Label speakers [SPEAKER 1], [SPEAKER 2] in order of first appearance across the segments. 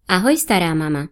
[SPEAKER 1] Ahoj, stará mama.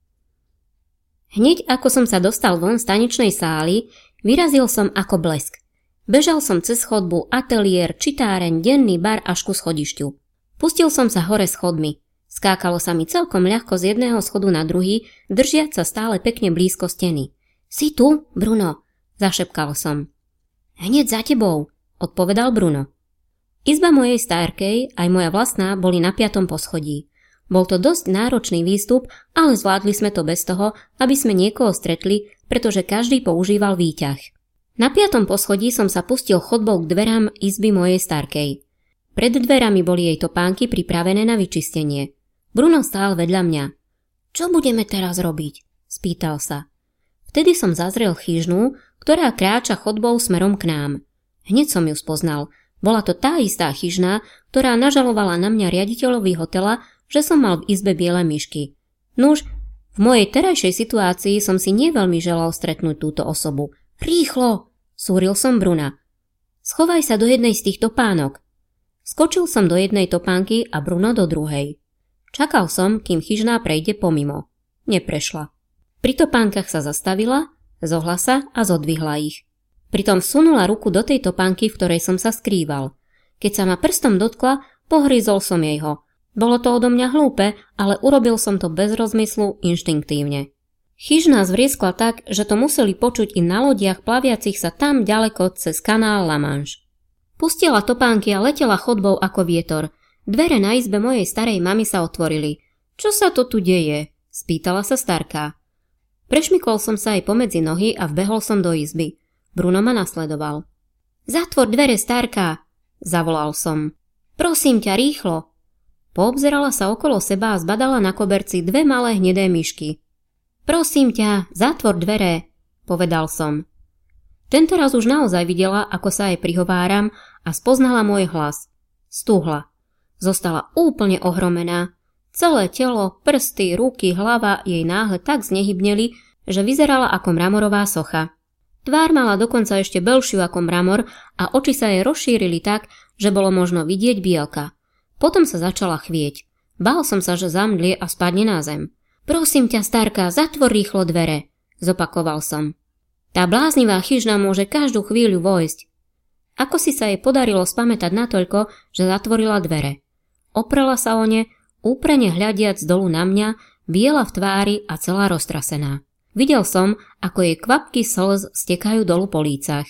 [SPEAKER 1] Hneď ako som sa dostal von z tanečnej sály, vyrazil som ako blesk. Bežal som cez chodbu, ateliér, čitáreň, denný bar až ku schodišťu. Pustil som sa hore schodmi. Skákalo sa mi celkom ľahko z jedného schodu na druhý, držiac sa stále pekne blízko steny. Si tu, Bruno? Zašepkal som. Hneď za tebou, odpovedal Bruno. Izba mojej stárkej, aj moja vlastná, boli na 5. poschodí. Bol to dosť náročný výstup, ale zvládli sme to bez toho, aby sme niekoho stretli, pretože každý používal výťah. Na 5. poschodí som sa pustil chodbou k dverám izby mojej starkej. Pred dverami boli jej topánky pripravené na vyčistenie. Bruno stál vedľa mňa. Čo budeme teraz robiť? Spýtal sa. Vtedy som zazrel chyžnu, ktorá kráča chodbou smerom k nám. Hneď som ju spoznal. Bola to tá istá chyžna, ktorá nažalovala na mňa riaditeľovi hotela, že som mal v izbe biele myšky. Nuž, v mojej terajšej situácii som si neveľmi želal stretnúť túto osobu. Rýchlo, súril som Bruna. Schovaj sa do jednej z týchto pánok. Skočil som do jednej topánky a Bruno do druhej. Čakal som, kým chyžná prejde pomimo. Neprešla. Pri topánkach sa zastavila, zohla sa a zodvihla ich. Pritom vsunula ruku do tej topánky, v ktorej som sa skrýval. Keď sa ma prstom dotkla, pohryzol som jej ho. Bolo to odo mňa hlúpe, ale urobil som to bez rozmyslu, inštinktívne. Chyžná zvrieskla tak, že to museli počuť i na lodiach plaviacich sa tam ďaleko cez kanál La Manche. Pustila topánky a letela chodbou ako vietor. Dvere na izbe mojej starej mamy sa otvorili. Čo sa to tu deje? Spýtala sa starka. Prešmykol som sa aj pomedzi nohy a vbehol som do izby. Bruno ma nasledoval. Zatvor dvere, starka, zavolal som. Prosím ťa, rýchlo. Poobzerala sa okolo seba a zbadala na koberci 2 malé hnedé myšky. Prosím ťa, zatvor dvere, povedal som. Tentoraz už naozaj videla, ako sa jej prihováram a spoznala môj hlas. Stúhla. Zostala úplne ohromená. Celé telo, prsty, ruky, hlava jej náhle tak znehybneli, že vyzerala ako mramorová socha. Tvár mala dokonca ešte belšiu ako mramor a oči sa jej rozšírili tak, že bolo možno vidieť bielka. Potom sa začala chvieť. Bál som sa, že zamdlie a spadne na zem. Prosím ťa, starka, zatvor rýchlo dvere, zopakoval som. Tá bláznivá chyžna môže každú chvíľu vojsť. Ako si sa jej podarilo spamätať natoľko, že zatvorila dvere. Oprela sa o ne, úprene hľadiac dolu na mňa, biela v tvári a celá roztrasená. Videl som, ako jej kvapky slz stekajú dolu po lícach.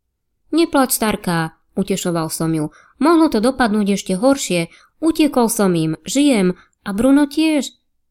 [SPEAKER 1] Neplač, starka, utešoval som ju. Mohlo to dopadnúť ešte horšie. Utiekol som im, žijem a Bruno tiež.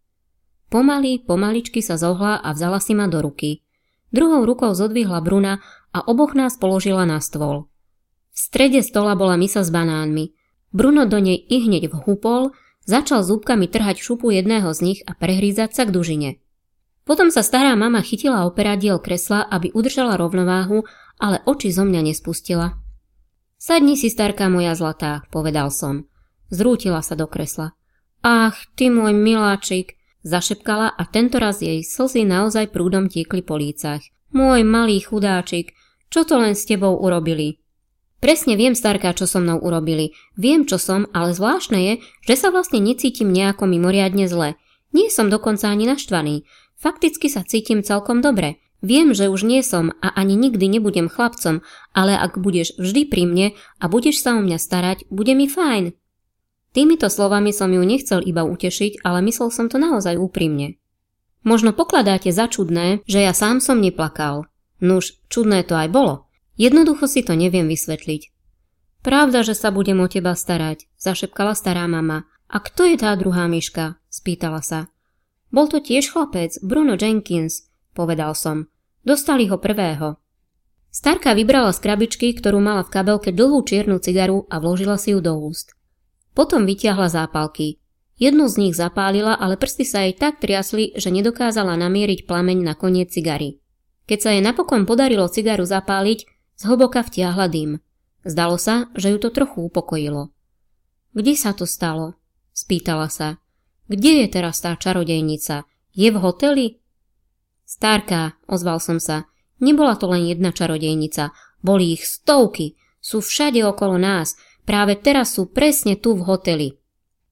[SPEAKER 1] Pomaličky sa zohla a vzala si ma do ruky. Druhou rukou zodvihla Bruna a oboch nás položila na stôl. V strede stola bola mysa s banánmi. Bruno do nej ihneď vhúpol, začal zúbkami trhať šupu jedného z nich a prehrízať sa k dužine. Potom sa stará mama chytila o peradiel kresla, aby udržala rovnováhu, ale oči zo mňa nespustila. Sadni si, starka moja zlatá, povedal som. Zrútila sa do kresla. Ach, ty môj miláčik, zašepkala a tentoraz jej slzy naozaj prúdom tiekli po lícach. Môj malý chudáčik, čo to len s tebou urobili? Presne viem, starka, čo so mnou urobili. Viem, čo som, ale zvláštne je, že sa vlastne necítim nejako mimoriadne zle. Nie som dokonca ani naštvaný. Fakticky sa cítim celkom dobre. Viem, že už nie som a ani nikdy nebudem chlapcom, ale ak budeš vždy pri mne a budeš sa o mňa starať, bude mi fajn. Týmito slovami som ju nechcel iba utešiť, ale myslel som to naozaj úprimne. Možno pokladáte za čudné, že ja sám som neplakal. Nuž, čudné to aj bolo. Jednoducho si to neviem vysvetliť. Pravda, že sa budem o teba starať, zašepkala stará mama. A kto je tá druhá myška? Spýtala sa. Bol to tiež chlapec, Bruno Jenkins, povedal som. Dostali ho prvého. Starka vybrala z krabičky, ktorú mala v kabelke, dlhú čiernu cigaru a vložila si ju do úst. Potom vytiahla zápalky. Jednu z nich zapálila, ale prsty sa jej tak triasli, že nedokázala namieriť plameň na koniec cigary. Keď sa jej napokon podarilo cigaru zapáliť, zhlboka vtiahla dym. Zdalo sa, že ju to trochu upokojilo. Kde sa to stalo? Spýtala sa. Kde je teraz tá čarodejnica? Je v hoteli? Starka, ozval som sa. Nebola to len jedna čarodejnica. Boli ich stovky. Sú všade okolo nás. Práve teraz sú presne tu v hoteli.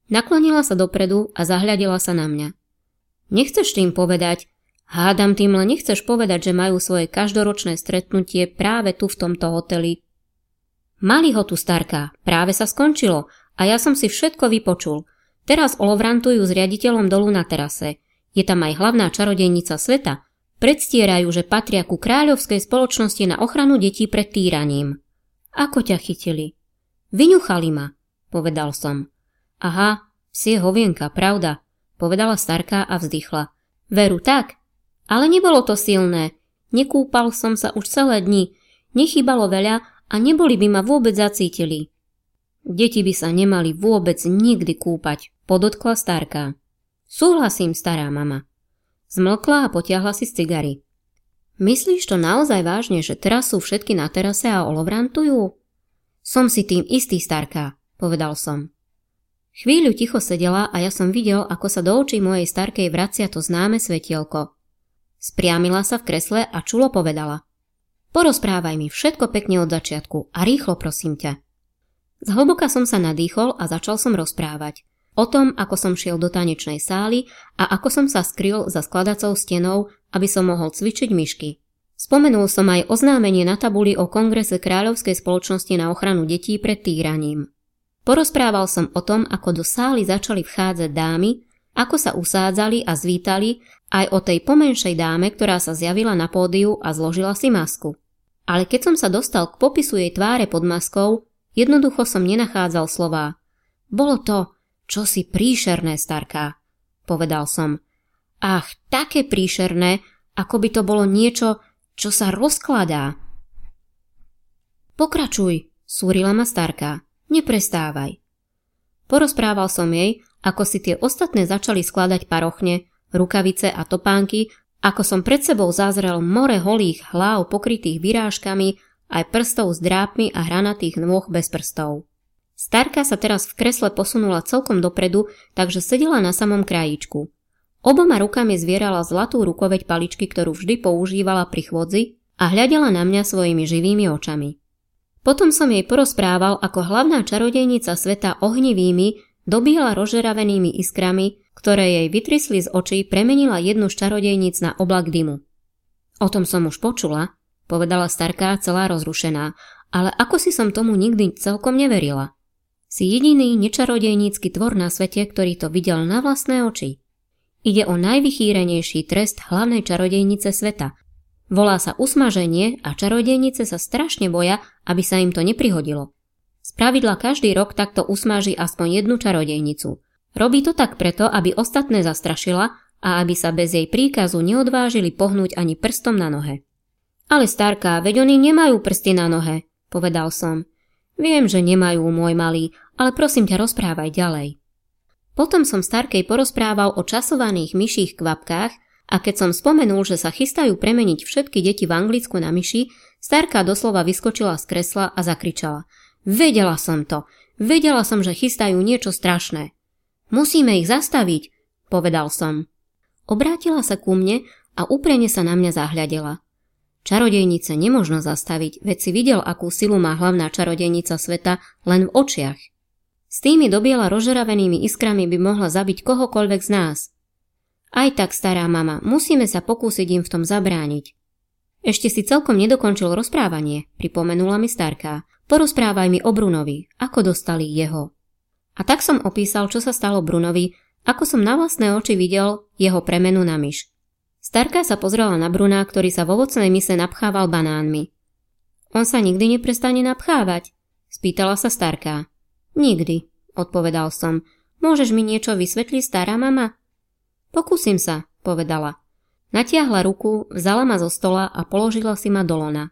[SPEAKER 1] Naklonila sa dopredu a zahľadila sa na mňa. Nechceš tým povedať, hádam tým len nechceš povedať, že majú svoje každoročné stretnutie práve tu v tomto hoteli. Mali ho tu, starka, práve sa skončilo a ja som si všetko vypočul. Teraz olovrantujú s riaditeľom dolu na terase. Je tam aj hlavná čarodejnica sveta. Predstierajú, že patria ku kráľovskej spoločnosti na ochranu detí pred týraním. Ako ťa chytili? Vyňuchali ma, povedal som. Aha, psie hovienka, pravda, povedala starka a vzdychla. Veru tak, ale nebolo to silné. Nekúpal som sa už celé dni, nechýbalo veľa a neboli by ma vôbec zacítili. Deti by sa nemali vôbec nikdy kúpať, podotkla starka. Súhlasím, stará mama. Zmlkla a potiahla si z cigary. Myslíš to naozaj vážne, že teraz sú všetky na terase a olovrantujú? Som si tým istý, starka, povedal som. Chvíľu ticho sedela a ja som videl, ako sa do očí mojej starkej vracia to známe svetielko. Spriamila sa v kresle a čulo povedala. Porozprávaj mi všetko pekne od začiatku a rýchlo, prosím ťa. Zhlboka som sa nadýchol a začal som rozprávať. O tom, ako som šiel do tanečnej sály a ako som sa skryl za skladacou stenou, aby som mohol cvičiť myšky. Spomenul som aj oznámenie na tabuli o kongrese Kráľovskej spoločnosti na ochranu detí pred týraním. Porozprával som o tom, ako do sály začali vchádzať dámy, ako sa usádzali a zvítali, aj o tej pomenšej dáme, ktorá sa zjavila na pódiu a zložila si masku. Ale keď som sa dostal k popisu jej tváre pod maskou, jednoducho som nenachádzal slová. Bolo to čosi príšerné, starka, povedal som. Ach, také príšerné, ako by to bolo niečo, čo sa rozkladá. Pokračuj, súrila ma starka. Neprestávaj. Porozprával som jej, ako si tie ostatné začali skladať parochne, rukavice a topánky, ako som pred sebou zazrel more holých hlav pokrytých vyrážkami, aj prstov s drápmi a hranatých nôh bez prstov. Starka sa teraz v kresle posunula celkom dopredu, takže sedela na samom krajíčku. Oboma rukami zvierala zlatú rukoveď paličky, ktorú vždy používala pri chôdzi a hľadela na mňa svojimi živými očami. Potom som jej porozprával, ako hlavná čarodejnica sveta ohnivými, dobiela rozžeravenými iskrami, ktoré jej vytrisli z očí, premenila jednu z čarodejníc na oblak dymu. O tom som už počula, povedala starka celá rozrušená, ale ako si som tomu nikdy celkom neverila. Si jediný nečarodejnícky tvor na svete, ktorý to videl na vlastné oči. Ide o najvychýrenejší trest hlavnej čarodejnice sveta. Volá sa usmaženie a čarodejnice sa strašne boja, aby sa im to neprihodilo. Spravidla každý rok takto usmaží aspoň jednu čarodejnicu. Robí to tak preto, aby ostatné zastrašila a aby sa bez jej príkazu neodvážili pohnúť ani prstom na nohe. Ale starka, veď oni nemajú prsty na nohe, povedal som. Viem, že nemajú, môj malý, ale prosím ťa, rozprávaj ďalej. Potom som starkej porozprával o časovaných myších kvapkách a keď som spomenul, že sa chystajú premeniť všetky deti v Anglicku na myši, starka doslova vyskočila z kresla a zakričala. Vedela som to. Vedela som, že chystajú niečo strašné. Musíme ich zastaviť, povedal som. Obrátila sa ku mne a úprene sa na mňa zahľadela. Čarodejnice nemožno zastaviť, veď si videl, akú silu má hlavná čarodejnica sveta len v očiach. S tými dobiela rozžeravenými iskrami by mohla zabiť kohokoľvek z nás. Aj tak, stará mama, musíme sa pokúsiť im v tom zabrániť. Ešte si celkom nedokončil rozprávanie, pripomenula mi starka. Porozprávaj mi o Brunovi, ako dostali jeho. A tak som opísal, čo sa stalo Brunovi, ako som na vlastné oči videl jeho premenu na myš. Starka sa pozrela na Bruna, ktorý sa v ovocnej mise napchával banánmi. On sa nikdy neprestane napchávať? Spýtala sa starka. Nikdy, odpovedal som. Môžeš mi niečo vysvetliť, stará mama? Pokúsim sa, povedala. Natiahla ruku, vzala ma zo stola a položila si ma do lona.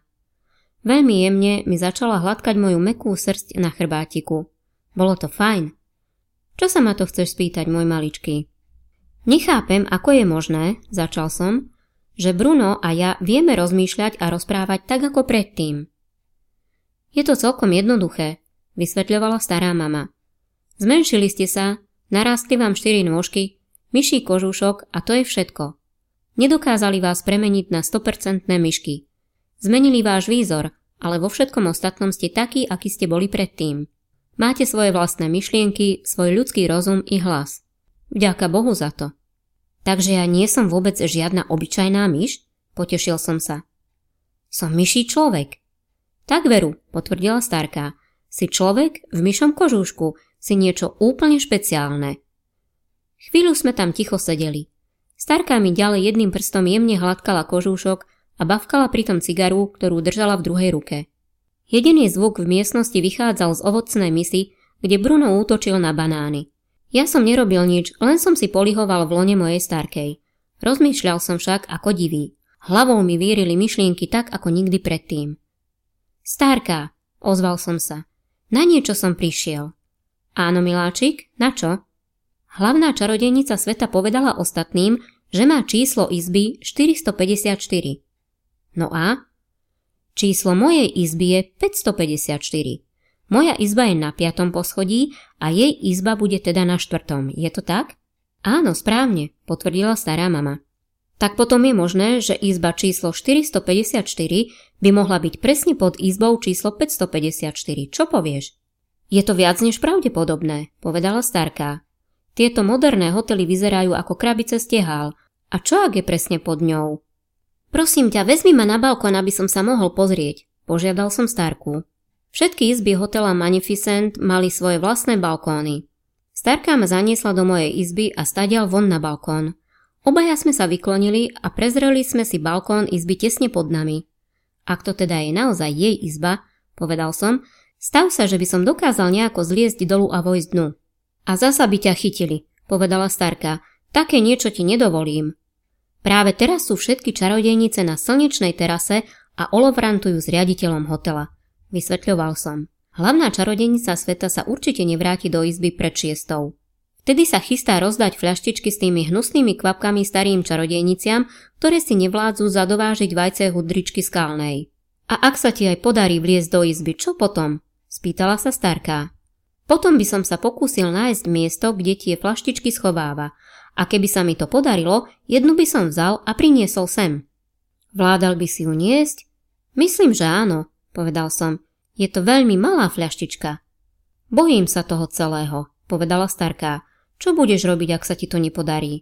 [SPEAKER 1] Veľmi jemne mi začala hladkať moju mäkkú srsť na chrbátiku. Bolo to fajn. Čo sa ma to chceš spýtať, môj maličký? Nechápem, ako je možné, začal som, že Bruno a ja vieme rozmýšľať a rozprávať tak ako predtým. Je to celkom jednoduché, vysvetľovala stará mama. Zmenšili ste sa, narástli vám 4 nôžky, myší kožúšok a to je všetko. Nedokázali vás premeniť na 100% myšky. Zmenili váš výzor, ale vo všetkom ostatnom ste takí, akí ste boli predtým. Máte svoje vlastné myšlienky, svoj ľudský rozum i hlas. Vďaka Bohu za to. Takže ja nie som vôbec žiadna obyčajná myš? Potešil som sa. Som myší človek. Tak veru, potvrdila starka. Si človek v myšom kožúšku, si niečo úplne špeciálne. Chvíľu sme tam ticho sedeli. Starka mi ďalej jedným prstom jemne hladkala kožúšok a bavkala pritom cigaru, ktorú držala v druhej ruke. Jediný zvuk v miestnosti vychádzal z ovocnej misy, kde Bruno útočil na banány. Ja som nerobil nič, len som si polihoval v lone mojej starkej. Rozmýšľal som však ako divý. Hlavou mi vírili myšlienky tak ako nikdy predtým. Starka, ozval som sa. Na niečo som prišiel. Áno, miláčik, na čo? Hlavná čarodejnica sveta povedala ostatným, že má číslo izby 454. No a? Číslo mojej izby je 554. Moja izba je na 5. poschodí a jej izba bude teda na 4. Je to tak? Áno, správne, potvrdila stará mama. Tak potom je možné, že izba číslo 454 by mohla byť presne pod izbou číslo 554. Čo povieš? Je to viac než pravdepodobné, povedala starka. Tieto moderné hotely vyzerajú ako krabice stehál. A čo ak je presne pod ňou? Prosím ťa, vezmi ma na balkón, aby som sa mohol pozrieť, požiadal som starku. Všetky izby hotela Magnificent mali svoje vlastné balkóny. Starka ma zaniesla do mojej izby a stadial von na balkón. Obaja sme sa vyklonili a prezreli sme si balkón izby tesne pod nami. Ak to teda je naozaj jej izba, povedal som, stav sa, že by som dokázal nejako zliezť dolu a vojsť dnu. A zasa by ťa chytili, povedala starka. Také niečo ti nedovolím. Práve teraz sú všetky čarodejnice na slnečnej terase a olovrantujú s riaditeľom hotela. Vysvetľoval som. Hlavná čarodejnica sveta sa určite nevráti do izby pred 6. Vtedy sa chystá rozdať fľaštičky s tými hnusnými kvapkami starým čarodejniciam, ktoré si nevládzu zadovážiť vajce hudričky skalnej. A ak sa ti aj podarí vliezť do izby, čo potom? Spýtala sa starka. Potom by som sa pokúsil nájsť miesto, kde tie fľaštičky schováva. A keby sa mi to podarilo, jednu by som vzal a priniesol sem. Vládal by si ju niesť? Myslím, že áno, povedal som. Je to veľmi malá fľaštička. Bojím sa toho celého, povedala starka. Čo budeš robiť, ak sa ti to nepodarí?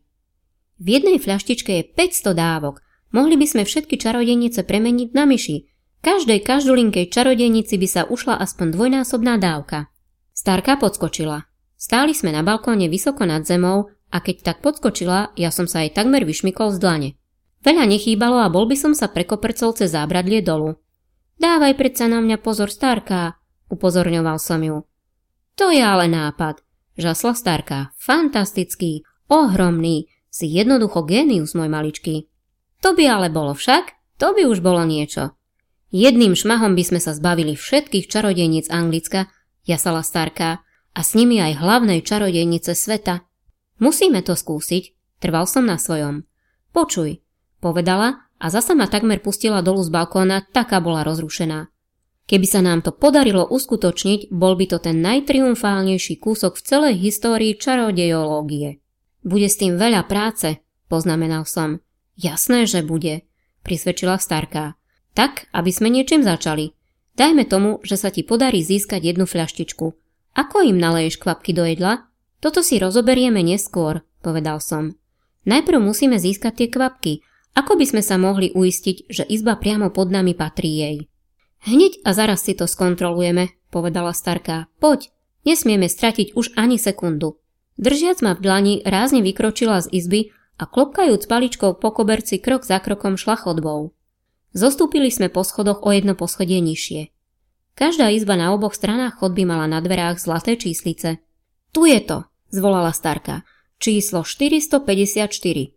[SPEAKER 1] V jednej fľaštičke je 500 dávok. Mohli by sme všetky čarodejnice premeniť na myši. Každej každulinkej čarodejnici by sa ušla aspoň dvojnásobná dávka. Starka podskočila. Stáli sme na balkóne vysoko nad zemou a keď tak podskočila, ja som sa aj takmer vyšmykol z dlane. Veľa nechýbalo a bol by som sa prekoprcol cez zábradlie dolu. Dávaj predsa na mňa pozor, starka, upozorňoval som ju. To je ale nápad, žasla starka. Fantastický, ohromný, si jednoducho génius, môj maličký. To by ale bolo však, to by už bolo niečo. Jedným šmahom by sme sa zbavili všetkých čarodejníc Anglicka, jasala starka, a s nimi aj hlavnej čarodejnice sveta. Musíme to skúsiť, trval som na svojom. Počuj, povedala a zasa ma takmer pustila dolu z balkóna, taká bola rozrušená. Keby sa nám to podarilo uskutočniť, bol by to ten najtriumfálnejší kúsok v celej histórii čarodejológie. Bude s tým veľa práce, poznamenal som. Jasné, že bude, prisvedčila starka. Tak, aby sme niečím začali. Dajme tomu, že sa ti podarí získať jednu fľaštičku. Ako im naleješ kvapky do jedla? Toto si rozoberieme neskôr, povedal som. Najprv musíme získať tie kvapky. Ako by sme sa mohli uistiť, že izba priamo pod nami patrí jej? Hneď a zaraz si to skontrolujeme, povedala starka. Poď, nesmieme stratiť už ani sekundu. Držiac ma v dlani rázne vykročila z izby a klopkajúc paličkou po koberci krok za krokom šla chodbou. Zostúpili sme po schodoch o jedno poschodie nižšie. Každá izba na oboch stranách chodby mala na dverách zlaté číslice. Tu je to, zvolala starka. Číslo 454.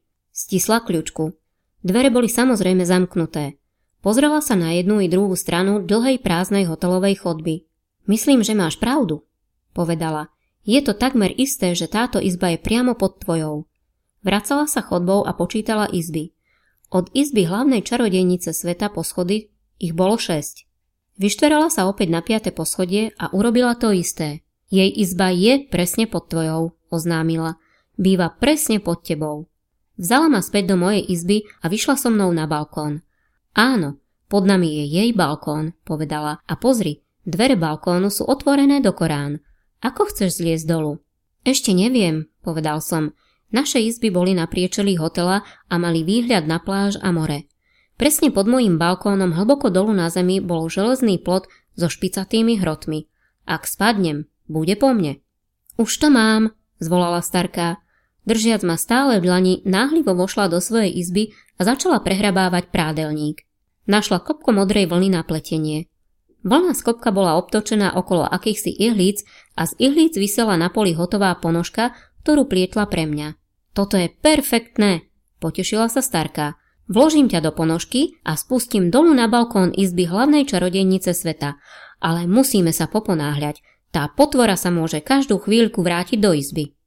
[SPEAKER 1] Stisla kľučku. Dvere boli samozrejme zamknuté. Pozrela sa na jednu i druhú stranu dlhej prázdnej hotelovej chodby. Myslím, že máš pravdu, povedala. Je to takmer isté, že táto izba je priamo pod tvojou. Vracala sa chodbou a počítala izby. Od izby hlavnej čarodejnice sveta po schody ich bolo 6. Vyštverala sa opäť na 5. poschodie a urobila to isté. Jej izba je presne pod tvojou, oznámila. Býva presne pod tebou. Vzala ma späť do mojej izby a vyšla so mnou na balkón. Áno, pod nami je jej balkón, povedala. A pozri, dvere balkónu sú otvorené do Korán. Ako chceš zliesť dolu? Ešte neviem, povedal som. Naše izby boli na priečelí hotela a mali výhľad na pláž a more. Presne pod mojím balkónom hlboko dolu na zemi bol železný plot so špicatými hrotmi. Ak spadnem, bude po mne. Už to mám, zvolala starka. Držiac ma stále v dlani, náhlivo vošla do svojej izby a začala prehrabávať prádelník. Našla kopko modrej vlny na pletenie. Vlna z kopka bola obtočená okolo akýchsi ihlíc a z ihlíc visela na poli hotová ponožka, ktorú plietla pre mňa. Toto je perfektné, potešila sa starka. Vložím ťa do ponožky a spustím dolu na balkón izby hlavnej čarodejnice sveta. Ale musíme sa poponáhľať. Tá potvora sa môže každú chvíľku vrátiť do izby.